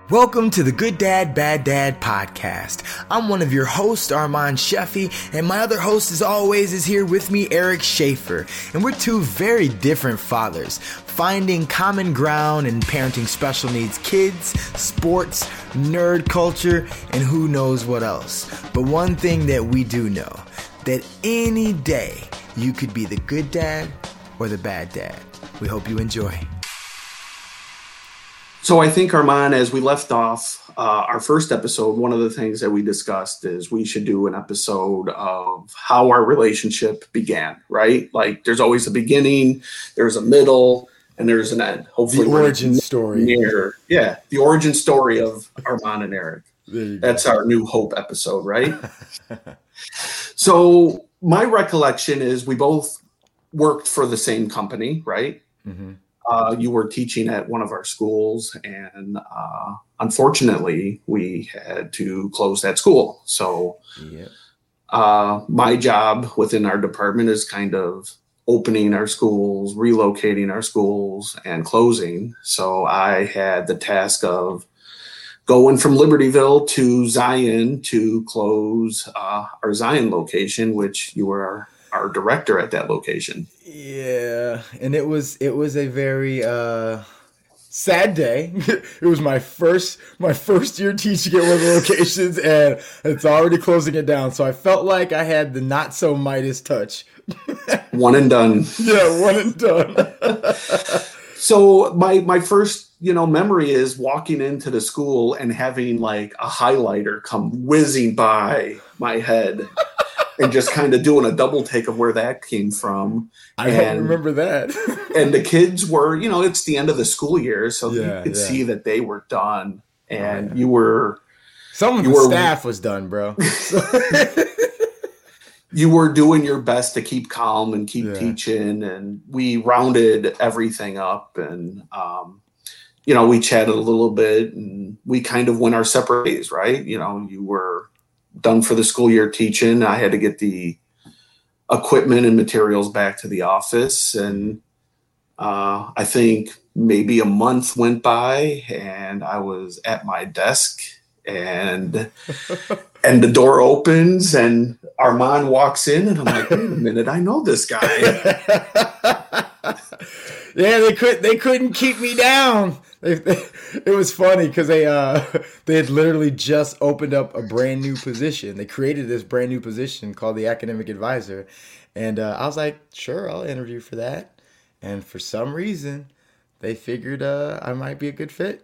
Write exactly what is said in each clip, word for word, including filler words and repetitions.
Welcome to the Good Dad, Bad Dad podcast. I'm one of your hosts, Armand Sheffy, and my other host, as always, is here with me, Eric Schaefer. And we're two very different fathers, finding common ground in parenting special needs kids, sports, nerd culture, and who knows what else. But one thing that we do know, that any day you could be the good dad or the bad dad. We hope you enjoy. So I think, Armand, as we left off uh, our first episode, one of the things that we discussed is we should do an episode of how our relationship began, right? Like there's always a beginning, there's a middle, and there's an end. Hopefully, the origin story. Near, yeah, the origin story of Armand and Eric. That's go. Our New Hope episode, right? So my recollection is we both worked for the same company, right? Mm-hmm. Uh, you were teaching at one of our schools, and uh, unfortunately, we had to close that school. So yep. uh, my job within our department is kind of opening our schools, relocating our schools, and closing. So I had the task of going from Libertyville to Zion to close uh, our Zion location, which you were our our director at that location. Yeah, and it was it was a very uh, sad day. It was my first my first year teaching at one of the locations, and it's already closing it down. So I felt like I had the not so Midas touch. One and done. Yeah, one and done. So my my first you know memory is walking into the school and having like a highlighter come whizzing by my head. And just kind of doing a double take of where that came from. I and, don't remember that. And the kids were, you know, it's the end of the school year, so yeah, you could yeah. see that they were done. And oh, yeah. you were... Some of you the were, staff was done, bro. You were doing your best to keep calm and keep yeah. teaching. And we rounded everything up. And, um, you know, we chatted a little bit. And we kind of went our separate ways, right? You know, you were... done for the school year teaching. I had to get the equipment and materials back to the office. And uh, I think maybe a month went by and I was at my desk and and the door opens and Armand walks in and I'm like, wait a minute, I know this guy. Yeah, they could they couldn't keep me down. They, they, it was funny because they uh they had literally just opened up a brand new position. They created this brand new position called the academic advisor, and uh, I was like, sure, I'll interview for that. And for some reason, they figured uh, I might be a good fit.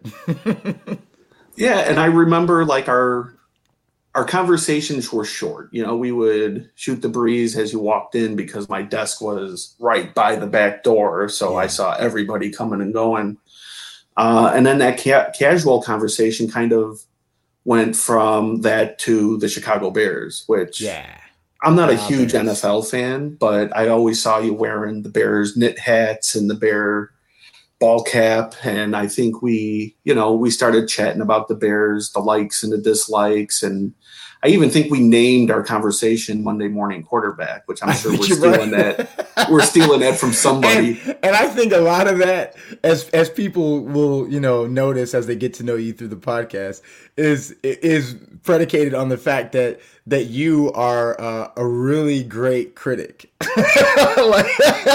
Yeah, and I remember like our our conversations were short. You know, we would shoot the breeze as you walked in because my desk was right by the back door, so yeah. I saw everybody coming and going. Uh, and then that ca- casual conversation kind of went from that to the Chicago Bears, which yeah. I'm not a wow, huge Bears. N F L fan, but I always saw you wearing the Bears knit hats and the Bear ball cap. And I think we, you know, we started chatting about the Bears, the likes and the dislikes. And I even think we named our conversation Monday Morning Quarterback, which I'm sure we're stealing right. that. We're stealing that from somebody. And, and I think a lot of that, as as people will, you know, notice as they get to know you through the podcast, is is predicated on the fact that that you are uh, a really great critic. like,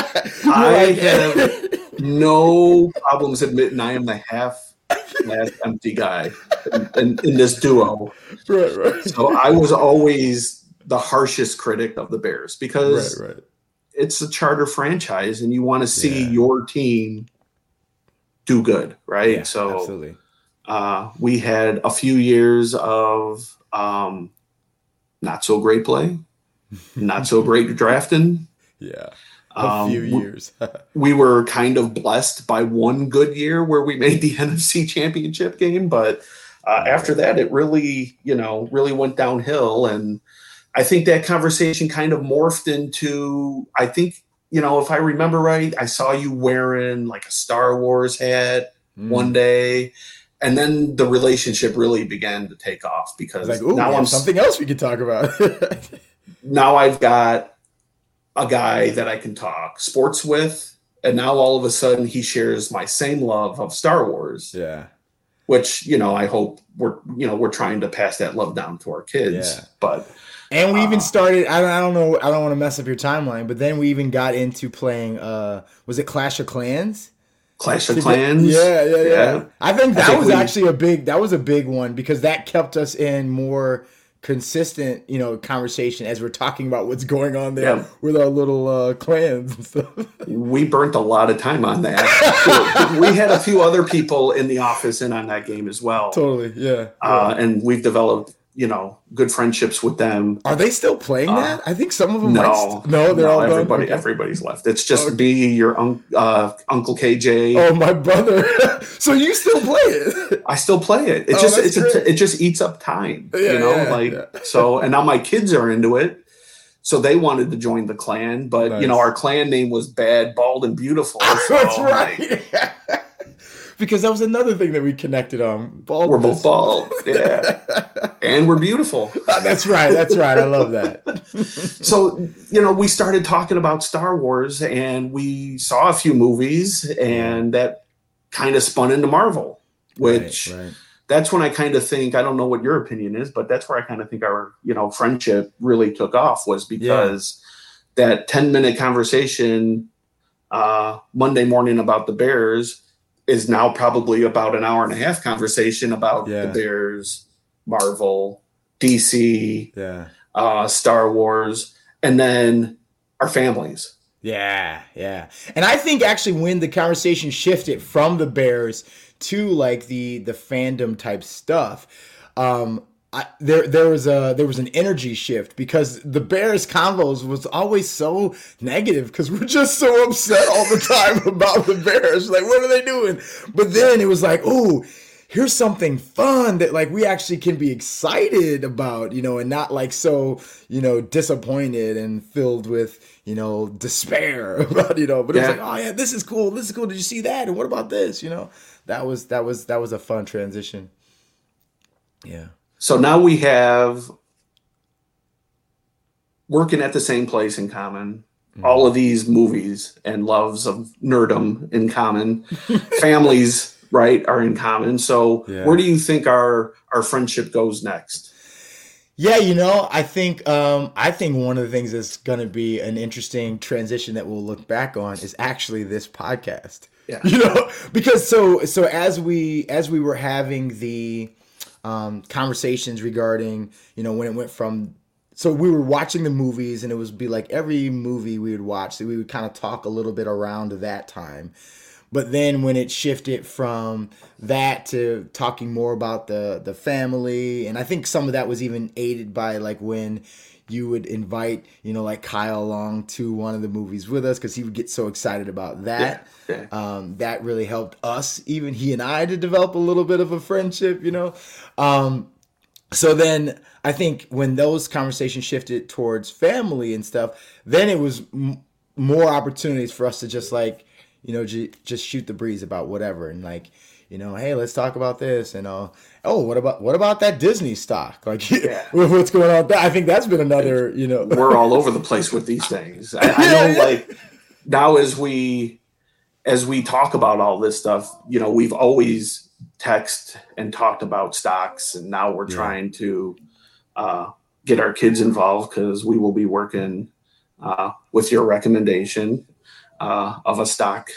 I have no problems admitting I am the half last empty guy in, in, in this duo. Right, right. So I was always the harshest critic of the Bears because right, right. it's a charter franchise and you want to see yeah. your team do good, right? Yeah, so absolutely. Uh, we had a few years of um, not so great play, not so great drafting. Yeah. A few um, years. We were kind of blessed by one good year where we made the N F C Championship game, but uh, after that, it really, you know, really went downhill. And I think that conversation kind of morphed into, I think, you know, if I remember right, I saw you wearing like a Star Wars hat mm. one day. And then the relationship really began to take off because like, ooh, now I'm something else we could talk about. Now I've got a guy that I can talk sports with, and now all of a sudden he shares my same love of Star Wars. Yeah. which, you know, I hope we're, you know, we're trying to pass that love down to our kids. Yeah. But and we uh, even started. I don't, I don't know. I don't want to mess up your timeline, but then we even got into playing. Uh, was it Clash of Clans? Clash of Clans. Yeah, yeah, yeah, yeah. I think that I think was we, actually a big. That was a big one because that kept us in more consistent, you know, conversation as we're talking about what's going on there yeah. with our little uh, clans and stuff. We burnt a lot of time on that. We had a few other people in the office in on that game as well. Totally, yeah. Uh, yeah. And we've developed, you know, good friendships with them. Are they still playing uh, that? I think some of them. No, might st- no, they're no, all everybody. done? Everybody's left. It's just okay. me, your un- uh, Uncle K J. Oh, my brother. So you still play it? I still play it. It oh, just it's a, it just eats up time. Yeah, you know, yeah, like yeah. so. And now my kids are into it. So they wanted to join the clan, but nice. You know, our clan name was Bad, Bald, and Beautiful. So, that's right. Like, because that was another thing that we connected on. Bald. We're both bald, yeah, and we're beautiful. That's right. That's right. I love that. So you know, we started talking about Star Wars, and we saw a few movies, and that kind of spun into Marvel, which. Right, right. That's when I kind of think, I don't know what your opinion is, but that's where I kind of think our, you know, friendship really took off was because yeah. that ten minute conversation uh, Monday morning about the Bears is now probably about an hour and a half conversation about yeah. the Bears, Marvel, D C, yeah. uh, Star Wars, and then our families. Yeah, yeah. And I think actually when the conversation shifted from the Bears to like the the fandom type stuff, um, I, there there was a there was an energy shift because the Bears convos was always so negative because we're just so upset all the time about the Bears. Like, what are they doing? But then it was like, oh, here's something fun that like we actually can be excited about, you know, and not like so, you know, disappointed and filled with, you know, despair about, you know, but it was yeah. like, oh yeah, this is cool. This is cool. Did you see that? And what about this? You know, that was, that was, that was a fun transition. Yeah. So now we have working at the same place in common, mm-hmm. all of these movies and loves of nerdom in common, families, right, are in common. So yeah. where do you think our, our friendship goes next? Yeah, you know, I think um, I think one of the things that's going to be an interesting transition that we'll look back on is actually this podcast. Yeah. You know, because so so as we as we were having the um, conversations regarding, you know, when it went from so we were watching the movies and it would be like every movie we would watch, so we would kind of talk a little bit around that time. But then when it shifted from that to talking more about the, the family, and I think some of that was even aided by like when you would invite, you know, like Kyle along to one of the movies with us because he would get so excited about that. Yeah, yeah. Um, that really helped us, even he and I, to develop a little bit of a friendship, you know. Um, so then I think when those conversations shifted towards family and stuff, then it was m- more opportunities for us to just like, you know, j- just shoot the breeze about whatever. And like, you know, hey, let's talk about this. And, uh, oh, what about, what about that Disney stock? Like, yeah. what's going on with that? I think that's been another, you know. We're all over the place with these things. I, I know, like, now as we, as we talk about all this stuff, you know, we've always text and talked about stocks. And now we're yeah. trying to uh, get our kids involved because we will be working uh, with your recommendation. Uh, of a stock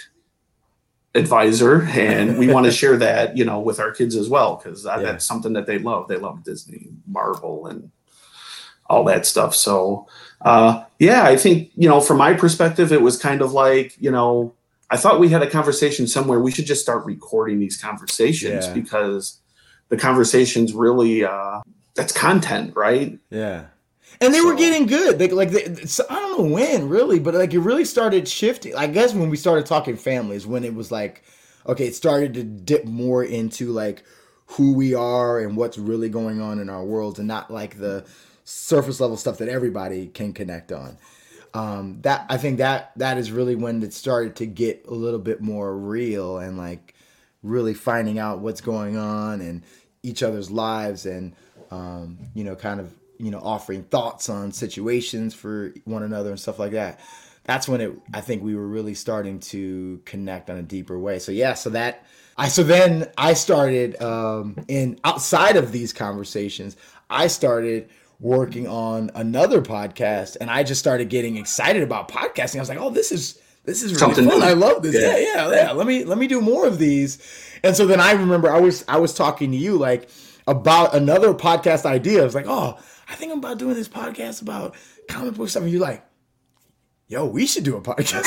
advisor, and we want to share that, you know, with our kids as well, because that, yeah. that's something that they love. They love Disney, Marvel, and all that stuff. So, uh, yeah, I think, you know, from my perspective, it was kind of like, you know, I thought we had a conversation somewhere. We should just start recording these conversations yeah. because the conversations really, uh, that's content, right? Yeah. And they so. were getting good. They, like, they, I don't know when, really, but like it really started shifting. I guess when we started talking families, when it was like, okay, it started to dip more into like who we are and what's really going on in our world, and not like the surface level stuff that everybody can connect on. Um, that I think that that is really when it started to get a little bit more real and like really finding out what's going on in each other's lives, and um, you know, kind of. you know, offering thoughts on situations for one another and stuff like that. that's when it, I think we were really starting to connect on a deeper way. So yeah, so that, I, so then I started, um, in outside of these conversations, I started working on another podcast, and I just started getting excited about podcasting. I was like, oh, this is, this is really Something fun. New. I love this. Yeah. yeah, yeah, yeah. Let me, let me do more of these. And so then I remember I was, I was talking to you like about another podcast idea. I was like, oh, I think I'm about doing this podcast about comic book stuff. And you're like, yo, we should do a podcast.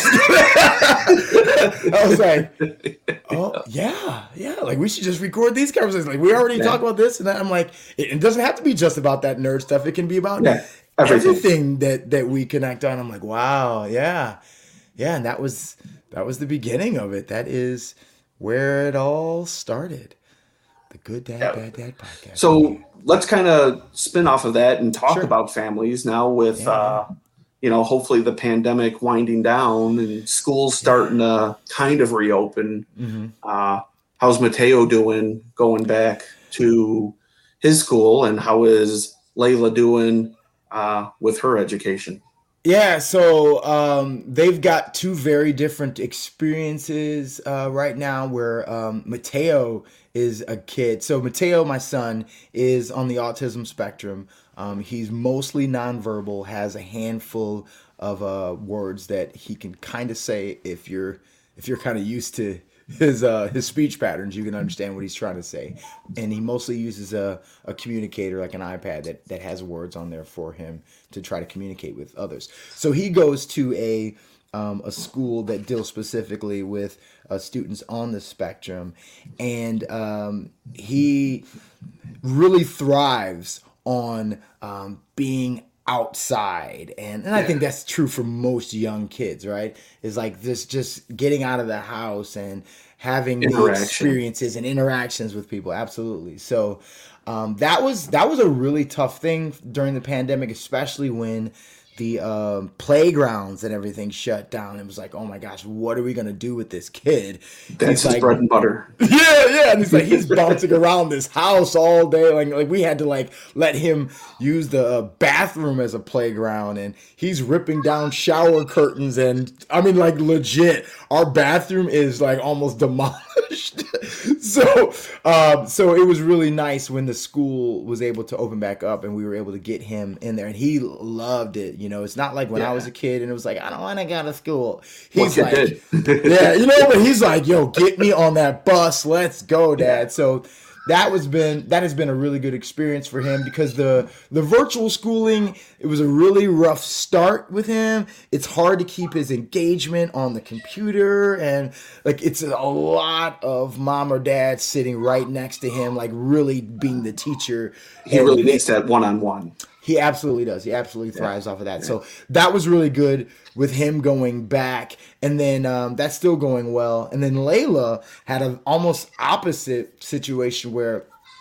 I was like, oh, yeah, yeah. Like, we should just record these conversations. Like, we already yeah. talked about this. And I'm like, it, it doesn't have to be just about that nerd stuff. It can be about yeah, everything. everything that, that we connect on. I'm like, wow, yeah. Yeah, and that was that was the beginning of it. That is where it all started. The Good Dad, yeah. Bad Dad podcast. So let's kind of spin off of that and talk sure. about families now with yeah. uh you know, hopefully the pandemic winding down and schools starting yeah. to kind of reopen. Mm-hmm. Uh, how's Mateo doing going back to his school, and how is Layla doing uh, with her education? Yeah, so um, they've got two very different experiences uh, right now where um, Mateo is a kid. So Mateo, my son, is on the autism spectrum. Um, he's mostly nonverbal, has a handful of uh, words that he can kind of say. If you're if you're kind of used to his uh, his speech patterns, you can understand what he's trying to say. And he mostly uses a, a communicator like an iPad that, that has words on there for him to try to communicate with others. So he goes to a um, a school that deals specifically with uh, students on the spectrum, and um, he really thrives on um, being outside. And, and I think that's true for most young kids, right? Is like this, just getting out of the house and having the experiences and interactions with people. Absolutely. So um, that was, that was a really tough thing during the pandemic, especially when the um, playgrounds and everything shut down. It was like, oh my gosh, what are we going to do with this kid? That's he's his like, bread and butter. Yeah, yeah. And he's like, he's bouncing around this house all day. Like, like we had to like let him use the uh, bathroom as a playground, and he's ripping down shower curtains. And I mean, like legit, our bathroom is like almost demolished. so, um, so it was really nice when the school was able to open back up and we were able to get him in there, and he loved it. You know, it's not like when yeah. I was a kid and it was like, I don't want to go to school. He's like, yeah, you know, but he's like, yo, get me on that bus. Let's go, Dad. Yeah. So that was been that has been a really good experience for him, because the the virtual schooling, it was a really rough start with him. It's hard to keep his engagement on the computer, and like it's a lot of mom or dad sitting right next to him, like really being the teacher. He and really needs that one-on-one. He absolutely does. He absolutely thrives yeah. off of that. Yeah. So that was really good with him going back. And then um, that's still going well. And then Layla had an almost opposite situation where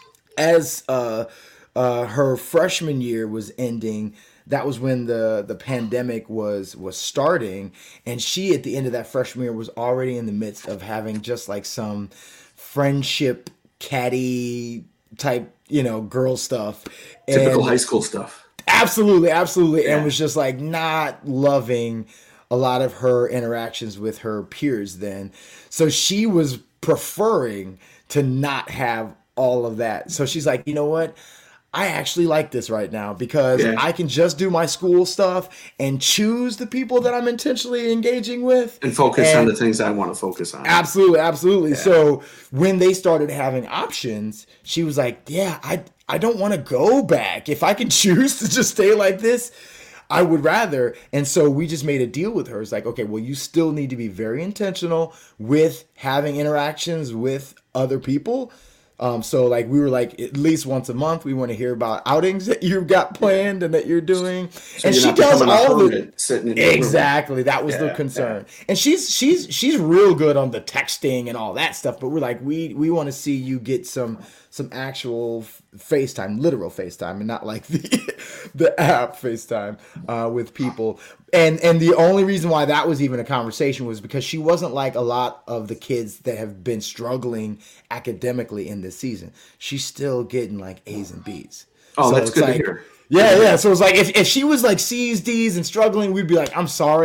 as uh, uh, her freshman year was ending, that was when the, the pandemic was was starting. And she, at the end of that freshman year, was already in the midst of having just like some friendship catty type, you know, girl stuff. Typical and high school stuff. Absolutely, absolutely. Yeah. And was just like not loving a lot of her interactions with her peers then. So she was preferring to not have all of that. So she's like, you know what? I actually like this right now, because yeah. I can just do my school stuff and choose the people that I'm intentionally engaging with. And focus and on the things I want to focus on. Absolutely, absolutely. Yeah. So when they started having options, she was like, yeah, I, I don't want to go back. If I can choose to just stay like this, I would rather. And so we just made a deal with her. It's like, okay, well, you still need to be very intentional with having interactions with other people. Um, so like we were like, at least once a month, we want to hear about outings that you've got planned and that you're doing. So and she does all the exactly. That was yeah, the concern. Yeah. And she's she's she's real good on the texting and all that stuff. But we're like, we we want to see you get some some actual FaceTime, literal FaceTime, and not like the the app FaceTime uh, with people. And and the only reason why that was even a conversation was because she wasn't like a lot of the kids that have been struggling academically in this season. She's still getting like A's and B's. Oh, so that's good like, to hear. Yeah, yeah. So it's like if, if she was like C's, D's, and struggling, we'd be like, I'm sorry.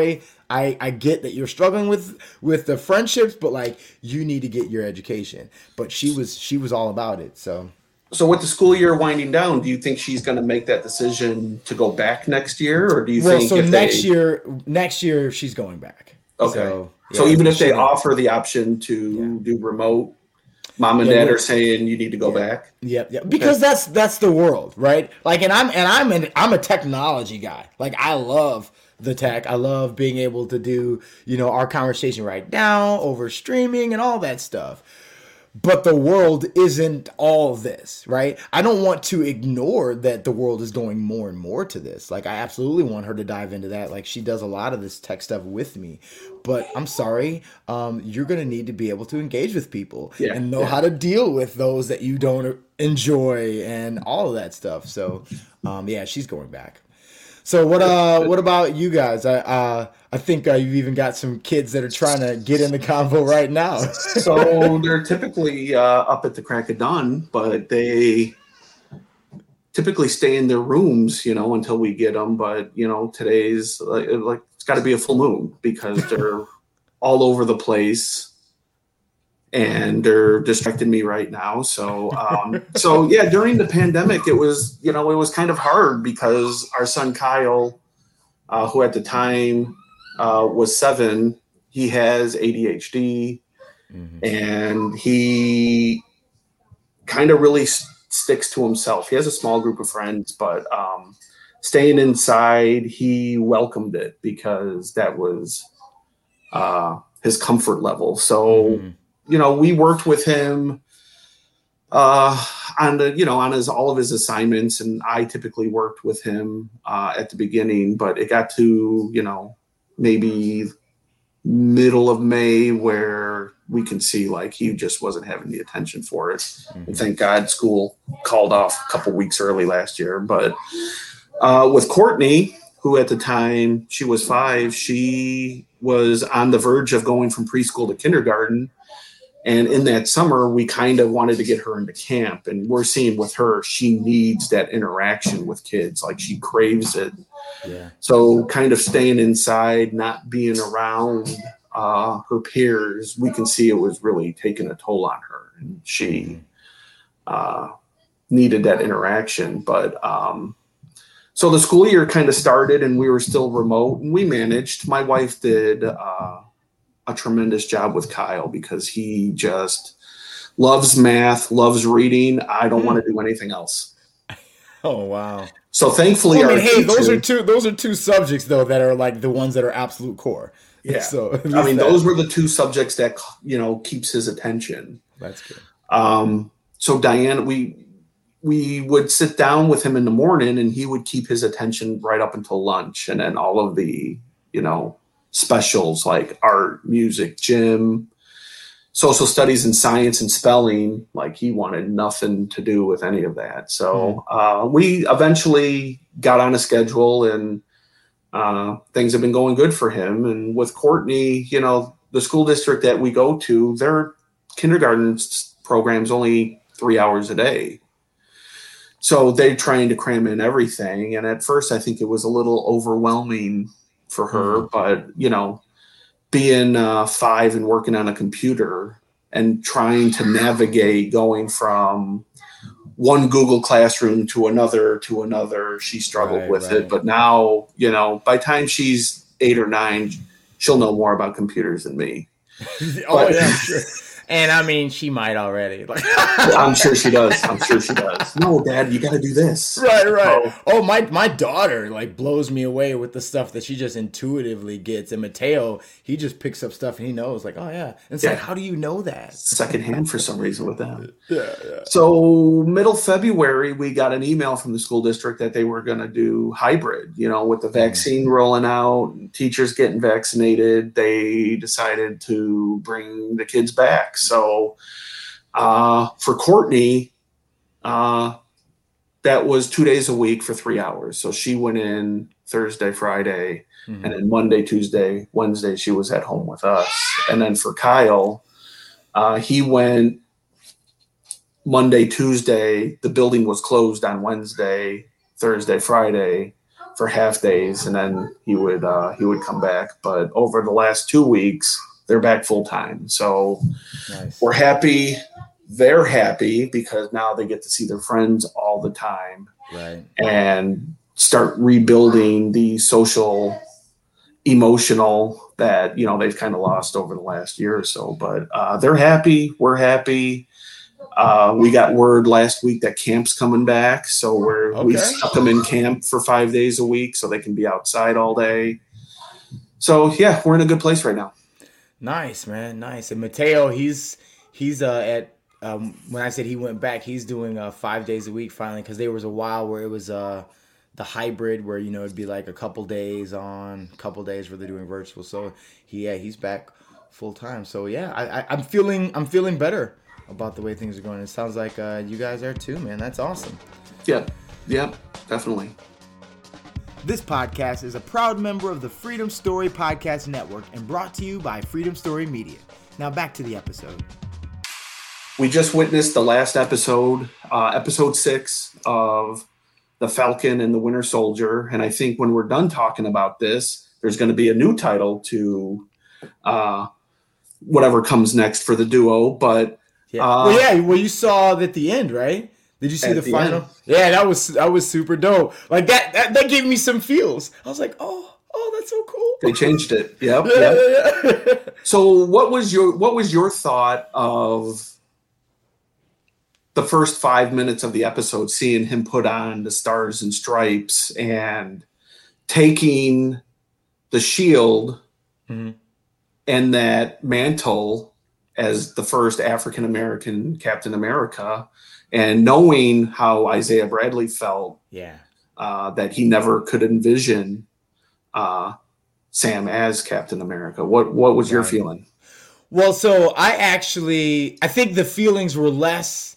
I, I get that you're struggling with with the friendships, but like you need to get your education. But she was she was all about it. So So with the school year winding down, do you think she's going to make that decision to go back next year, or do you well, think so if next they... year next year she's going back. Okay. So, yeah, so even if they she- offer the option to Yeah. do remote, mom and Yeah, dad well- are saying you need to go Yeah. back. Yep, yep. Because that's that's the world, right? Like, and I'm and I'm an I'm a technology guy. Like, I love the tech. I love being able to do, you know, our conversation right now over streaming and all that stuff. But the world isn't all this, right? I don't want to ignore that the world is going more and more to this. Like, I absolutely want her to dive into that. Like, she does a lot of this tech stuff with me. But I'm sorry, um, you're going to need to be able to engage with people Yeah, and know yeah. how to deal with those that you don't enjoy and all of that stuff. So, um, yeah, she's going back. So what uh what about you guys? I uh I think uh, you've even got some kids that are trying to get in the convo right now. So they're typically uh, up at the crack of dawn, but they typically stay in their rooms, you know, until we get them. But you know, today's like, like it's got to be a full moon because they're all over the place. And they're distracting me right now. So, um, so yeah, during the pandemic, it was, you know, it was kind of hard because our son Kyle, uh, who at the time uh, was seven, he has A D H D, mm-hmm. and he kind of really s- sticks to himself. He has a small group of friends, but um, staying inside, he welcomed it because that was uh, his comfort level. So. Mm-hmm. You know, we worked with him uh, on the, you know, on his all of his assignments, and I typically worked with him uh, at the beginning. But it got to, you know, maybe middle of May where we can see like he just wasn't having the attention for it. Mm-hmm. And thank God school called off a couple weeks early last year. But uh, with Courtney, who at the time she was five, she was on the verge of going from preschool to kindergarten. And in that summer, we kind of wanted to get her into camp. And we're seeing with her, she needs that interaction with kids. Like she craves it. Yeah. So kind of staying inside, not being around uh, her peers, we can see it was really taking a toll on her. And she uh, needed that interaction. But um, so the school year kind of started and we were still remote and we managed. My wife did uh, a tremendous job with Kyle because he just loves math, loves reading. I don't mm. want to do anything else. Oh, wow. So thankfully, well, I mean, our hey, teacher, those are two, those are two subjects though, that are like the ones that are absolute core. Yeah. So I mean, that. those were the two subjects that, you know, keeps his attention. That's good. Um, so Diane, we, we would sit down with him in the morning and he would keep his attention right up until lunch. And then all of the, you know, specials like art, music, gym, social studies and science and spelling, like he wanted nothing to do with any of that. So uh, we eventually got on a schedule and uh, things have been going good for him. And with Courtney, you know, the school district that we go to, their kindergarten program's only three hours a day. So they're trying to cram in everything. And at first I think it was a little overwhelming for her, but you know, being uh, five and working on a computer and trying to navigate going from one Google Classroom to another to another, she struggled right, with right. it. But now, you know, by the time she's eight or nine, she'll know more about computers than me. oh but, yeah, sure. And I mean, she might already. Like, I'm sure she does. I'm sure she does. No, Dad, you got to do this. Right, right. Oh. oh, my my daughter like blows me away with the stuff that she just intuitively gets. And Mateo, he just picks up stuff and he knows, like, oh yeah. And it's yeah. like, how do you know that? Secondhand for some reason with them. Yeah, yeah. So middle February, we got an email from the school district that they were going to do hybrid. You know, with the vaccine mm-hmm. rolling out, teachers getting vaccinated, they decided to bring the kids back. So uh, for Courtney, uh, that was two days a week for three hours. So she went in Thursday, Friday, mm-hmm. and then Monday, Tuesday, Wednesday, she was at home with us. And then for Kyle, uh, he went Monday, Tuesday. The building was closed on Wednesday, Thursday, Friday. for half days, and then he would uh, he would come back. But over the last two weeks, they're back full time. So nice. We're happy. They're happy because now they get to see their friends all the time, right? And start rebuilding the social, emotional that, you know, they've kind of lost over the last year or so. But uh, they're happy. We're happy. Uh, we got word last week that camp's coming back. So we're, okay. we stuck them in camp for five days a week so they can be outside all day. So, yeah, we're in a good place right now. Nice, man. Nice. And Mateo, he's he's uh, at um, when I said he went back, he's doing uh, five days a week finally, because there was a while where it was uh, the hybrid where, you know, it'd be like a couple days on, a couple days where they're doing virtual. So, he, yeah, he's back full time. So, yeah, I, I, I'm feeling I'm feeling better about the way things are going. It sounds like uh, you guys are too, man. That's awesome. Yeah, yeah, definitely. This podcast is a proud member of the Freedom Story Podcast Network and brought to you by Freedom Story Media. Now back to the episode. We just witnessed the last episode, uh, episode six of The Falcon and the Winter Soldier. And I think when we're done talking about this, there's going to be a new title to uh, whatever comes next for the duo. But Yeah. Uh, well, yeah. Well, you saw at the end, right? Did you see the, the final? End. Yeah, that was that was super dope. Like that, that that gave me some feels. I was like, oh, oh, that's so cool. They changed it. Yep. Yeah, yep. Yeah, yeah. So, what was your what was your thought of the first five minutes of the episode? Seeing him put on the stars and stripes and taking the shield mm-hmm. and that mantle as the first African-American Captain America, and knowing how Isaiah Bradley felt, yeah, uh, that he never could envision uh, Sam as Captain America. What what was right. your feeling? Well, so I actually, I think the feelings were less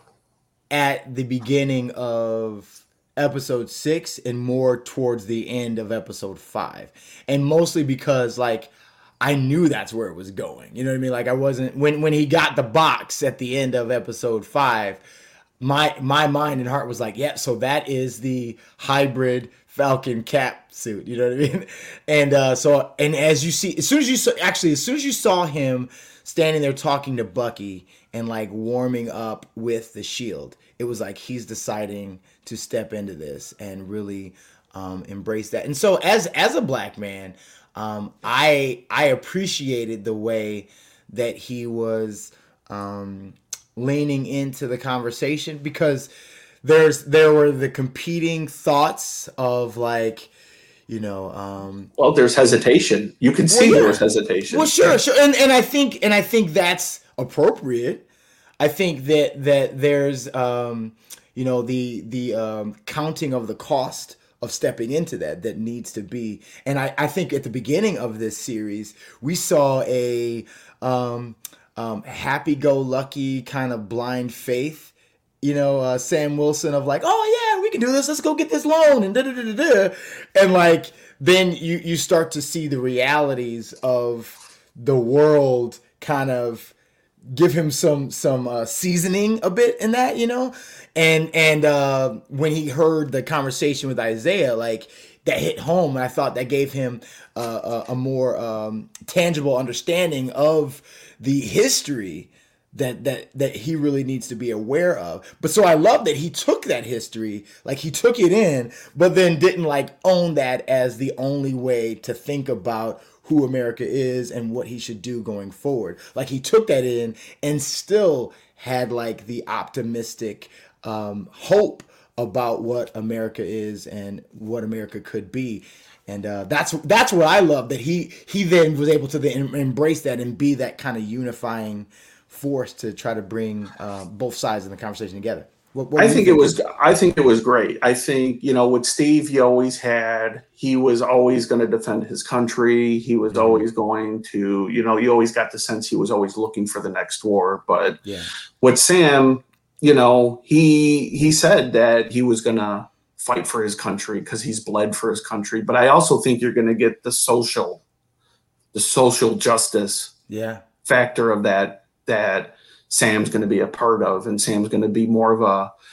at the beginning of episode six and more towards the end of episode five. And mostly because, like, I knew that's where it was going. You know what I mean? Like, I wasn't, when, when he got the box at the end of episode five, my my mind and heart was like, yeah, so that is the hybrid Falcon Cap suit. You know what I mean? And uh, so, and as you see, as soon as you saw, actually, as soon as you saw him standing there talking to Bucky and like warming up with the shield, it was like he's deciding to step into this and really um, embrace that. And so, as as a black man, Um, I I appreciated the way that he was um, leaning into the conversation, because there's there were the competing thoughts of, like, you know. Um, well, there's hesitation. You can see well, yeah. there was hesitation. Well, sure, sure, and and I think and I think that's appropriate. I think that that there's um, you know the the um, counting of the cost of stepping into that that needs to be. And I, I think at the beginning of this series, we saw a um, um, happy-go-lucky kind of blind faith, you know, uh, Sam Wilson of like, oh yeah, we can do this. Let's go get this loan and da da da da da. And like, then you, you start to see the realities of the world kind of give him some some uh, seasoning a bit in that, you know. And and uh, when he heard the conversation with Isaiah, like, that hit home, and I thought that gave him uh, a, a more um, tangible understanding of the history that that that he really needs to be aware of. But so I love that he took that history, like he took it in, but then didn't like own that as the only way to think about who America is and what he should do going forward. Like, he took that in and still had like the optimistic um, hope about what America is and what America could be. And uh, that's that's what I love, that he he then was able to then embrace that and be that kind of unifying force to try to bring uh, both sides in the conversation together. What, what I think, think it was I think it was great. I think, you know, with Steve, he always had he was always going to defend his country. He was mm-hmm. always going to, you know, you always got the sense he was always looking for the next war. But yeah. with Sam, you know, he he said that he was going to fight for his country because he's bled for his country. But I also think you're going to get the social, the social justice yeah. factor of that, that Sam's going to be a part of, and Sam's going to be more of a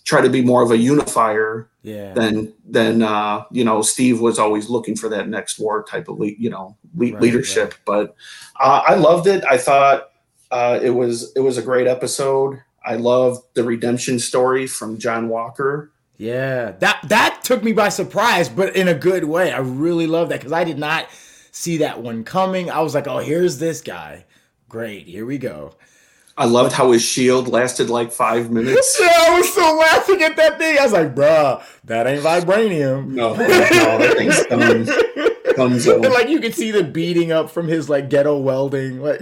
try to be more of a unifier. Yeah. Then, then uh, you know, Steve was always looking for that next war type of, le- you know, le- Right, leadership. right. But uh, I loved it. I thought uh, it was it was a great episode. I loved the redemption story from John Walker. Yeah, that that took me by surprise, but in a good way. I really love that because I did not see that one coming. I was like, oh, here's this guy. Great, here we go. I loved how his shield lasted like five minutes. Yeah, I was so laughing at that thing. I was like, bruh, that ain't vibranium. No, no, that thing's done. Comes And like you could see the beating up from his like ghetto welding. Like,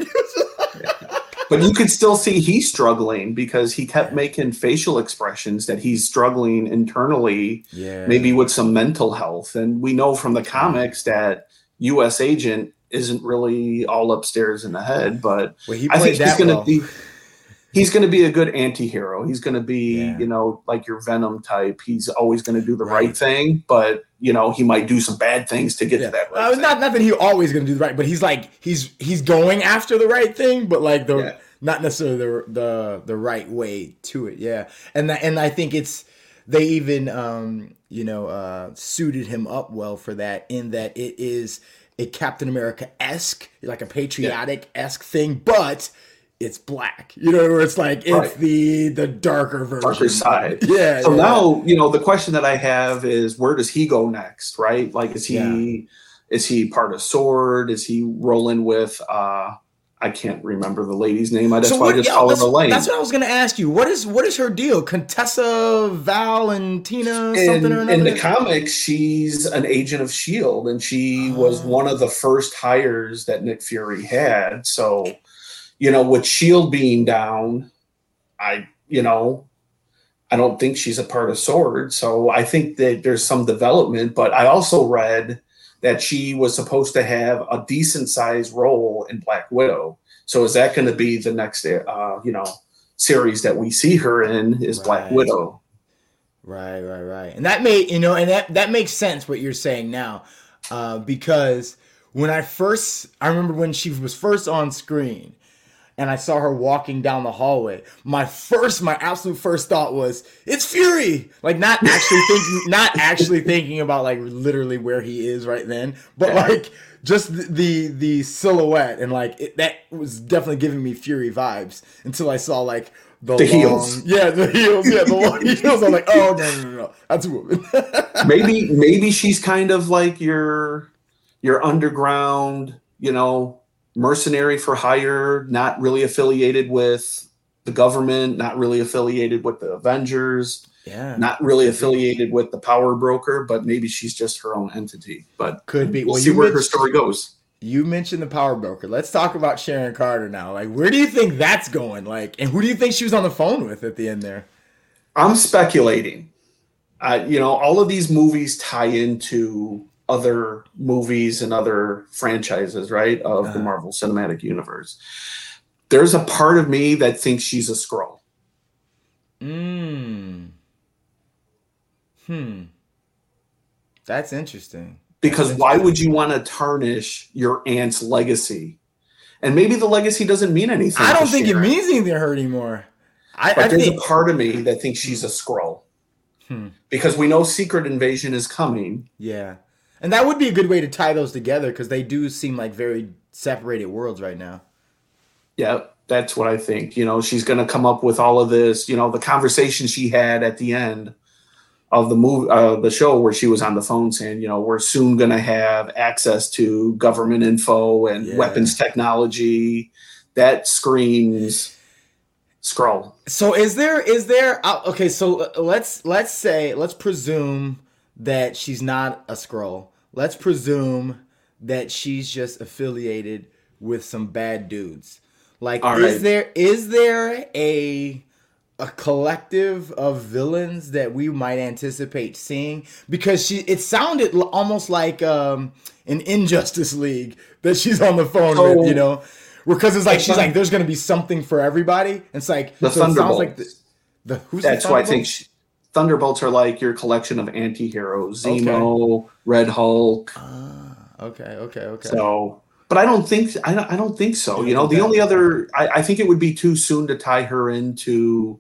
but you could still see he's struggling because he kept making facial expressions that he's struggling internally, yeah, maybe with some mental health. And we know from the comics that U S Agent isn't really all upstairs in the head, but well, he I think played he's that going to well. be he's going to be a good anti-hero. He's going to be, Yeah. you know, like your Venom type. He's always going to do the Right. right thing, but you know, he might do some bad things to get Yeah. to that right Uh, thing. not not that he always gonna do the right, but he's like he's he's going after the right thing, but like the Yeah. not necessarily the the the right way to it. Yeah, and that, and I think it's they even um you know uh suited him up well for that in that it is a Captain America esque, like a patriotic esque thing, but it's black. You know, where it's like it's Right. the the darker version, Darker side. Yeah. So yeah. now, you know, the question that I have is where does he go next, right? Like, is he Yeah. is he part of Sword? Is he rolling with uh I can't remember the lady's name. I that's So why what, I just yeah, call her that's, Elaine. that's what I was going to ask you. What is what is her deal? Contessa Valentina something in, or in another? the comics, she's an agent of S H I E L D, and she was Oh. one of the first hires that Nick Fury had. So, you know, with S H I E L D being down, I, you know, I don't think she's a part of Sword. So I think that there's some development, but I also read that she was supposed to have a decent sized role in Black Widow. So is that going to be the next, uh, you know, series that we see her in is Black Right. Widow? Right, right, right. And that made, you know, and that, that makes sense what you're saying now. Uh, because when I first, I remember when she was first on screen and I saw her walking down the hallway, my first, my absolute first thought was, it's Fury! Like not actually thinking, not actually thinking about like literally where he is right then, but Yeah. like just the, the, the silhouette and like it, that was definitely giving me Fury vibes until I saw like the, The long, heels. Yeah, the heels. Yeah, the long heels. I'm like, oh, no, no, no, no. That's a woman. maybe maybe she's kind of like your your underground, you know, mercenary for hire, not really affiliated with the government, not really affiliated with the Avengers, Yeah. not really affiliated with the power broker, but maybe she's just her own entity. But Could be. we'll Well, see you where her mentioned- story goes. You mentioned the power broker. Let's talk about Sharon Carter now. Like, where do you think that's going? Like, and who do you think she was on the phone with at the end there? I'm speculating. Uh, you know, all of these movies tie into other movies and other franchises, right, of the Uh-huh. Marvel Cinematic Universe. There's a part of me that thinks she's a Skrull. Mm. Hmm. That's interesting. Because That's why interesting. would you want to tarnish your aunt's legacy? And maybe the legacy doesn't mean anything. I don't to think Sharon, it means anything to her anymore. I, But I there's think. a part of me that thinks she's a Skrull. Hmm. Because we know Secret Invasion is coming. Yeah. And that would be a good way to tie those together because they do seem like very separated worlds right now. Yeah, that's what I think. You know, she's going to come up with all of this. You know, the conversation she had at the end of the movie, uh, the show, where she was on the phone saying, you know, we're soon going to have access to government info and Yeah. weapons technology. That screams Skrull. So is there is there uh, okay? So let's let's say let's presume that she's not a Skrull. Let's presume that she's just affiliated with some bad dudes. Like, All is right. there is there a a collective of villains that we might anticipate seeing? Because she it sounded l- almost like um, an Injustice League that she's on the phone So- with, you know. Because it's like The she's Thun- like, there's gonna be something for everybody. It's like The so it sounds Thunderbolts. like the, the who's That's the why I think Thunderbolts? she, Thunderbolts are like your collection of anti-heroes. Zemo, Red Hulk. Ah, okay, okay, okay. So, but I don't think I don't, I don't think so. You You, don't know, think the that- only other I, I think it would be too soon to tie her into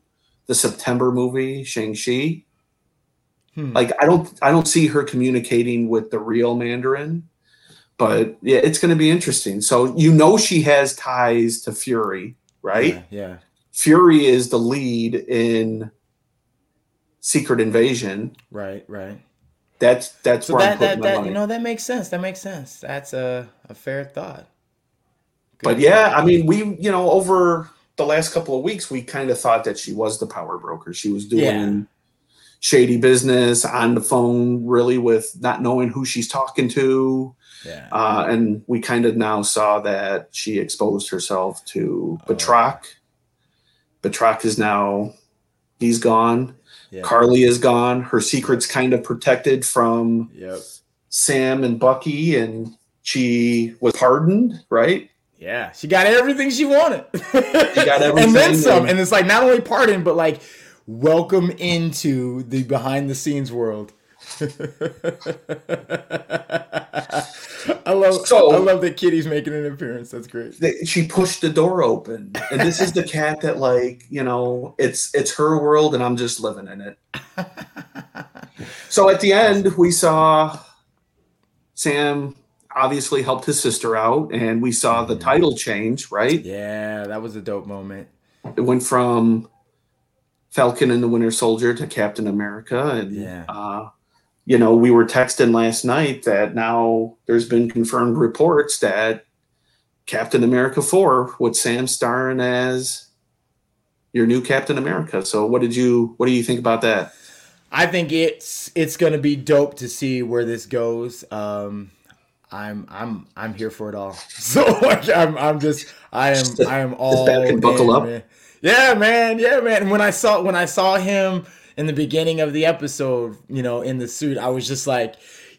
the September movie, Shang-Chi. Hmm. Like, I don't, I don't see her communicating with the real Mandarin, but yeah, it's going to be interesting. So, you know, she has ties to Fury, right? Yeah, yeah. Fury is the lead in Secret Invasion. Right, right. That's, that's So where I'm that putting that my that money. you know that makes sense. That makes sense. That's a, a fair thought. Good But yeah, I mean, we, you know, over the last couple of weeks, we kind of thought that she was the power broker. She was doing Yeah. shady business on the phone, really, with not knowing who she's talking to. Yeah. Uh, and we kind of now saw that she exposed herself to Oh. Batroc. Batroc is now, he's gone. Yeah. Carly is gone. Her secret's kind of protected from Yep. Sam and Bucky, and she was pardoned, right? Yeah, she got everything she wanted. She got everything. And then some. And, and it's like not only pardon, but like welcome into the behind the scenes world. I love So- I love that Kitty's making an appearance. That's great. they- she pushed the door open, and this is the cat that, like, you know, it's it's her world, and I'm just living in it. So at the end, we saw Sam obviously helped his sister out, and we saw the title change, right? Yeah, that was a dope moment. It went from Falcon and the Winter Soldier to Captain America, and Yeah. uh, you know, we were texting last night that now there's been confirmed reports that Captain America four, with Sam starring as your new Captain America. So what did you what do you think about that? I think it's it's gonna be dope to see where this goes. Um, I'm I'm I'm here for it all. So like I'm I'm just I am Just- I am all back and buckle in, up. man. Yeah, man. Yeah, man. And when I saw when I saw him in the beginning of the episode, you know, in the suit, I was just like,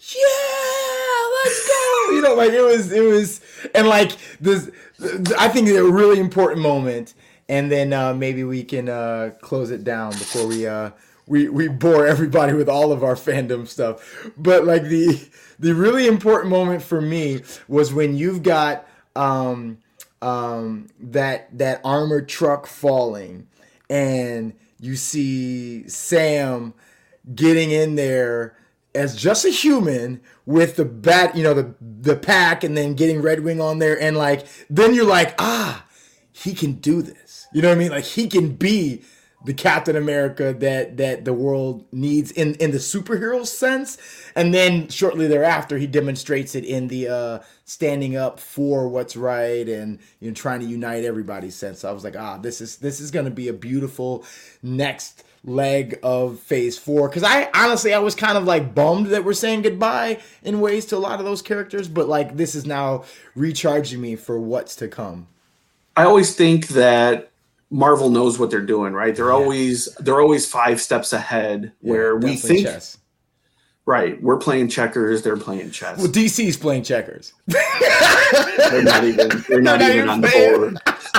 yeah, let's go. You know, like it was it was and like this I think a really important moment. And then uh, maybe we can uh, close it down before we uh, we we bore everybody with all of our fandom stuff. But like the the really important moment for me was when you've got um, um, that that armored truck falling, and you see Sam getting in there as just a human with the bat, you know, the the pack, and then getting Red Wing on there, and like then you're like, ah, he can do this. You know what I mean? Like he can be the Captain America that that the world needs in in the superhero sense. And then shortly thereafter, he demonstrates it in the uh, standing up for what's right and, you know, trying to unite everybody's sense. So I was like, ah, this is this is going to be a beautiful next leg of phase four. Because I honestly, I was kind of like bummed that we're saying goodbye in ways to a lot of those characters. But like this is now recharging me for what's to come. I always think that Marvel knows what they're doing, right? They're Yeah. always they're always five steps ahead where Yeah, we definitely think chess. right, we're playing checkers, they're playing chess. Well, D C's playing checkers. They're not even they're not They're even not on the even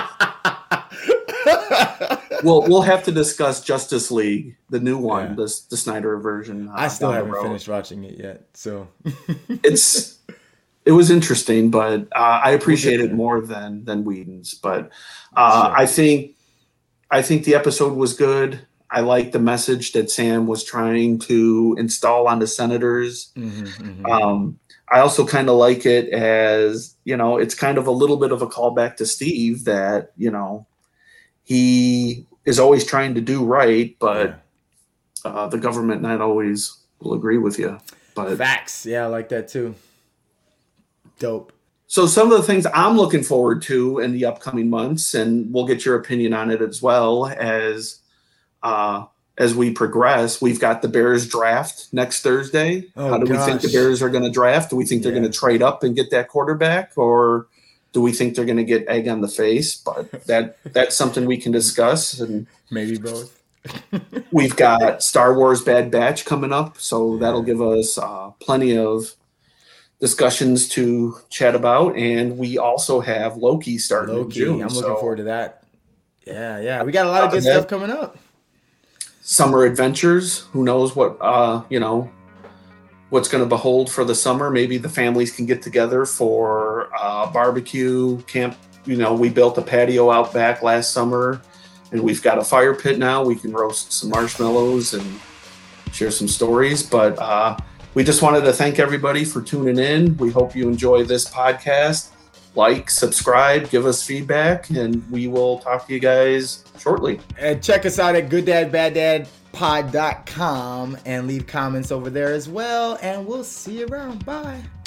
board. We'll we'll have to discuss Justice League, the new one, Yeah. the the Snyder version. uh, I still down the haven't road. finished watching it yet, so It's it was interesting, but uh, I appreciate We'll it get there. more than than Whedon's. But uh, Sure. I think I think the episode was good. I like the message that Sam was trying to install on the senators. Mhm, mhm. Um, I also kind of like it as, you know, it's kind of a little bit of a callback to Steve that, you know, he is always trying to do right, but Yeah. uh, the government not always will agree with you. But Facts. Yeah, I like that too. Dope. so some of the things I'm looking forward to in the upcoming months, and we'll get your opinion on it as well as uh, as we progress. We've got the Bears draft next Thursday. Oh, How do we think the gosh. Bears are going to draft? Do we think they're Yeah. going to trade up and get that quarterback, or do we think they're going to get egg on the face? But that that's something we can discuss. And Maybe both. we've got Star Wars Bad Batch coming up, so that'll give us uh, plenty of discussions to chat about. And we also have Loki starting in Loki. June. I'm looking so forward to that. Yeah, yeah. We got a lot of good Yeah. stuff coming up. Summer adventures. Who knows what uh, you know what's going to behold for the summer? Maybe the families can get together for uh, barbecue camp. You know, we built a patio out back last summer. and we've got a fire pit now. We can roast some marshmallows and share some stories. But uh, we just wanted to thank everybody for tuning in. We hope you enjoy this podcast. Like, subscribe, give us feedback, and we will talk to you guys shortly. And check us out at good dad bad dad pod dot com and leave comments over there as well. And we'll see you around. Bye.